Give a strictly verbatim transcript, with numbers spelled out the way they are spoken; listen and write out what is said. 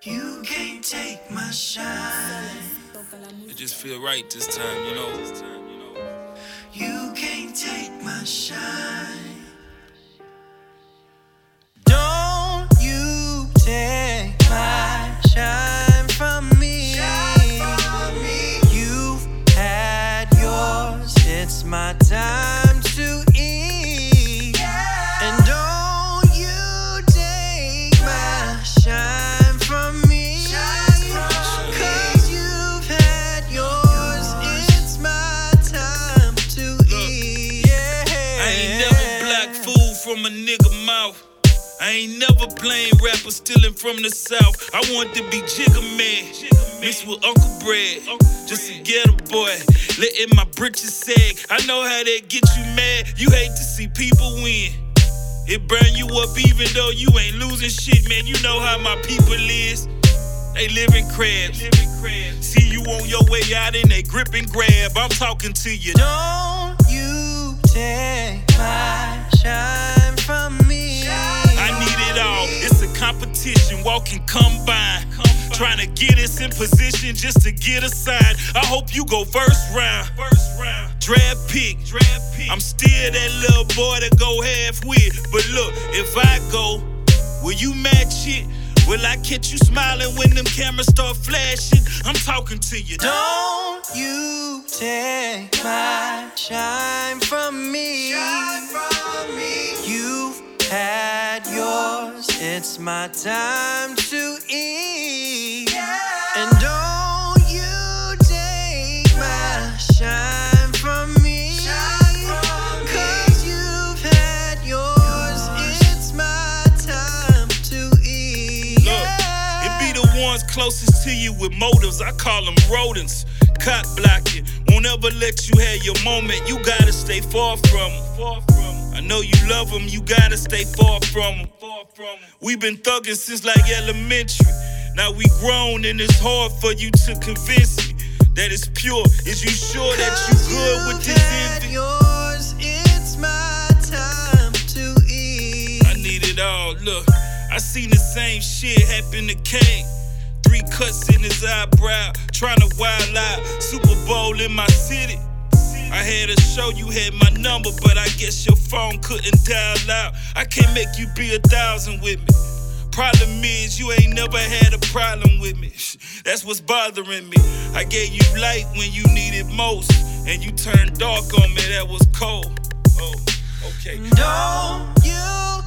You can't take my shine. It just feel right this time, you know. You can't take my shine. Don't you take my shine from me. Shine from me. You've had yours, it's my time to eat. Yeah. And don't you take my shine from me. Shine from me. Cause you've had yours, it's my time to eat. Yeah. I ain't never blocked food from a nigga mouth. I ain't never playing rapper stealing from the south. I want to be Jigga Man, mixed with Uncle Bread. Just a ghetto boy, letting my britches sag. I know how that get you mad. You hate to see people win. It burn you up even though you ain't losing shit, man. You know how my people is. They live in crabs. See you on your way out and they grip and grab. I'm talking to you. Don't you take my shine from me. I need it all. It's a competition, walking combine. Trying to get us in position just to get a sign. I hope you go first round. Draft pick. I'm still that little boy to go half with. But look, if I go, will you match it? Will I catch you smiling when them cameras start flashing? I'm talking to you. Don't you take my shine from me. Shine from me. You've had yours, it's my time to eat. Yeah. And don't you take my shine from me. Shine from me. Cause you've had yours, it's my time to eat. Look, Yeah. it be the ones closest to you with motives. I call them rodents. Cop blocking. Won't ever let you have your moment. You gotta stay far from them. I know you love them. You gotta stay far from them. We been thugging since like elementary. Now we grown and it's hard for you to convince me that it's pure. Is you sure that you good with this had envy? yours, it's my time to eat. I need it all. Look, I seen the same shit happen to Kane. Three cuts in his eyebrow, trying to wild out. Super Bowl in my city. I had a show, you had my number, but I guess your phone couldn't dial out. I can't make you be a thousand with me. Problem is, you ain't never had a problem with me. That's what's bothering me. I gave you light when you needed most, and you turned dark on me, that was cold. Oh, okay. Don't you